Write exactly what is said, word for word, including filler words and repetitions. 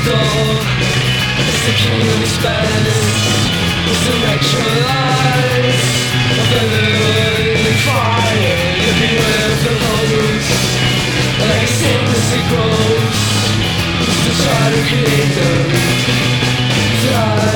door. It's the king of expense. It's the naturalized of every fire. You beware of the hoes. Like sickness it grows. To try to create them. Try